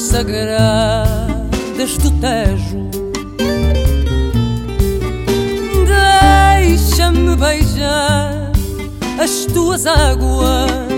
sagradas do Tejo. Deixa-me beijar as tuas águas